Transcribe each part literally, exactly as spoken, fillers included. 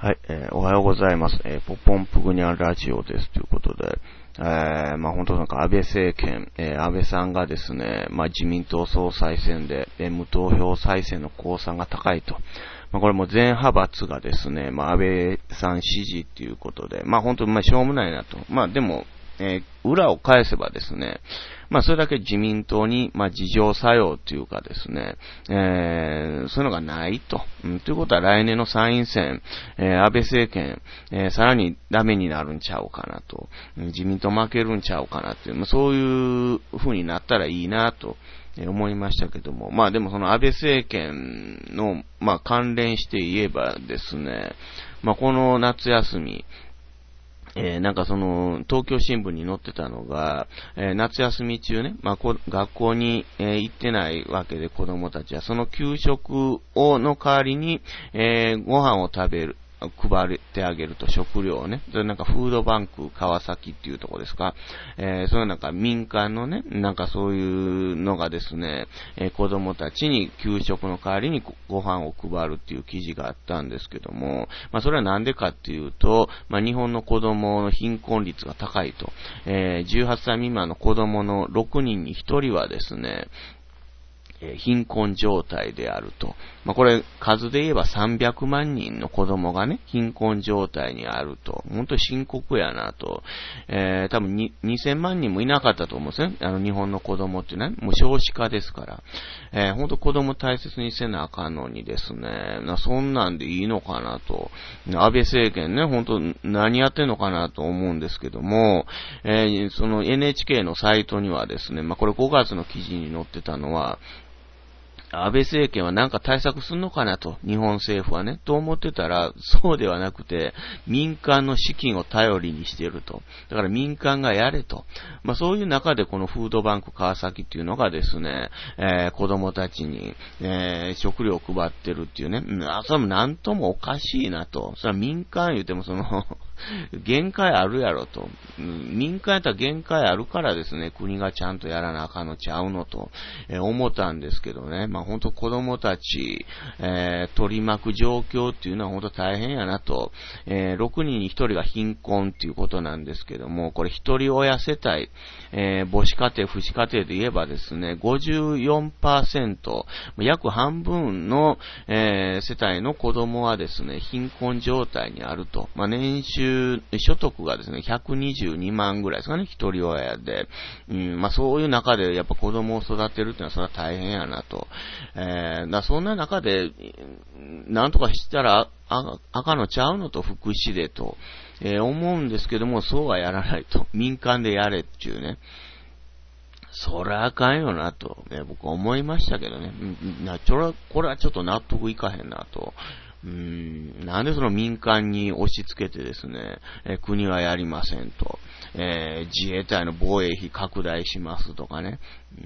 はい、えー、おはようございます。えー、ポポンプグニャンラジオですということで、えー、まあ本当なんか安倍政権、えー、安倍さんがですね、まあ自民党総裁選で、えー、無投票再選の公算が高いと。まあこれも全派閥がですね、まあ安倍さん支持っていうことで、まあ本当にまあしょうもないなと。まあでも、えー、裏を返せばですね、まあそれだけ自民党に、まあ自浄作用というかですね、えー、そういうのがないと。うん、ということは来年の参院選、えー、安倍政権、えー、さらにダメになるんちゃうかなと。自民党負けるんちゃうかなっていう、まあそういう風になったらいいなと。思いましたけども。まあでもその安倍政権の、まあ関連して言えばですね、まあこの夏休み、えー、なんかその、東京新聞に載ってたのが、えー、夏休み中ね、まあ、こ学校に、えー、行ってないわけで子供たちは、その給食をの代わりに、えー、ご飯を食べる。配ってあげると、食料をね。それなんかフードバンク川崎っていうところですか。えー、それなんか民間のね、なんかそういうのがですね、えー、子供たちに給食の代わりにご飯を配るっていう記事があったんですけども、まあそれはなんでかっていうと、まあ日本の子供の貧困率が高いと。えー、じゅうはっさい未満の子供のろくにんにひとりはですね、貧困状態であると。まあ、これ、数で言えばさんびゃくまんにんの子供がね、貧困状態にあると。本当に深刻やなと。えー、多分ににせんまんにんもいなかったと思うんですね。あの、日本の子供ってね、もう少子化ですから。えー、本当子供大切にせなあかんのにですね、そんなんでいいのかなと。安倍政権ね、本当何やってんのかなと思うんですけども、えー、その エヌエイチケー のサイトにはですね、まあ、これごがつの記事に載ってたのは、安倍政権はなんか対策すんのかなと、日本政府はね、と思ってたら、そうではなくて、民間の資金を頼りにしていると。だから民間がやれと。まあそういう中でこのフードバンク川崎っていうのがですね、えー、子供たちに、えー、食料を配ってるっていうね、あ、それもなんともおかしいなと。それは民間言うてもその、限界あるやろと。民間やったら限界あるからですね、国がちゃんとやらなあかんのちゃうのと、えー、思ったんですけどね。まあ本当子供たち、えー、取り巻く状況っていうのは本当大変やなと。えー、ろくにんにひとりが貧困っていうことなんですけども、これ一人親世帯、えー、母子家庭、父子家庭で言えばですね、ごじゅうよんパーセント、約半分の、えー、世帯の子供はですね、貧困状態にあると。まあ年収所得がですね、ひゃくにじゅうにまんぐらいですかね、一人親で。うん、まあそういう中でやっぱ子供を育てるっていうのはそれは大変やなと。えー、だそんな中で、なんとかしたらあ、あかんのちゃうのと福祉でと、えー、思うんですけども、そうはやらないと。民間でやれっていうね。そりゃあかんよなと、ね、僕は思いましたけどね。なちょこれはちょっと納得いかへんなと。うーん、なんでその民間に押し付けてですね、え国はやりませんと、えー、自衛隊の防衛費拡大しますとかね、うん、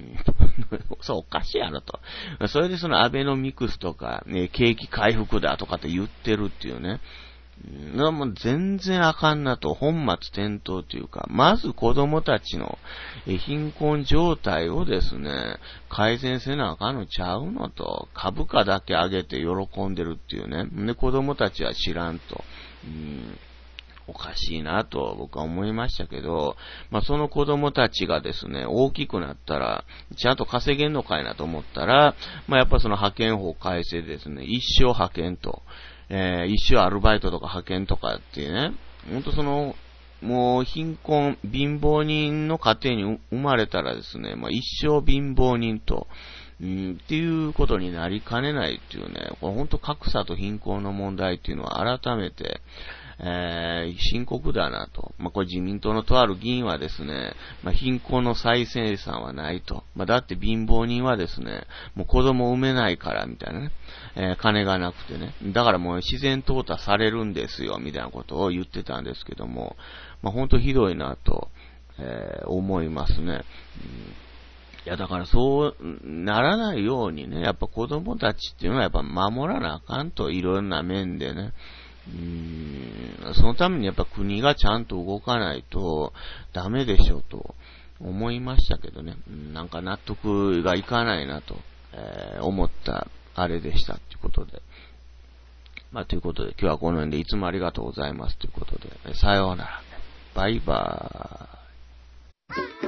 そうおかしいやろと。それでそのアベノミクスとか、ね、景気回復だとかって言ってるっていうね、うん、もう全然あかんなと、本末転倒というか、まず子供たちの貧困状態をですね、改善せなあかんのちゃうのと、株価だけ上げて喜んでるっていうね、で子供たちは知らんと、うん、おかしいなと僕は思いましたけど、まあその子供たちがですね、大きくなったら、ちゃんと稼げんのかいなと思ったら、まあやっぱその派遣法改正でですね、一生派遣と、えー、一生アルバイトとか派遣とかっていうね、ほんとその、もう貧困、貧乏人の家庭に生まれたらですね、まあ一生貧乏人と、うん、っていうことになりかねないっていうね、これ本当格差と貧困の問題っていうのは改めて、えー、深刻だなと。まあ、これ自民党のとある議員はですね、まあ、貧困の再生産はないと。まあ、だって貧乏人はですね、もう子供を産めないからみたいなね、えー、金がなくてね。だからもう自然淘汰されるんですよ、みたいなことを言ってたんですけども、まあ、ほんとひどいなと、えー、思いますね。うん、いや、だからそうならないようにね、やっぱ子供たちっていうのはやっぱ守らなあかんと、いろんな面でね。うーん、そのためにやっぱ国がちゃんと動かないとダメでしょと思いましたけどね。なんか納得がいかないなと、えー、思ったあれでしたっていうことで。 まあ、ということで、今日はこの辺でいつもありがとうございますということで、さようなら。バイバーイ。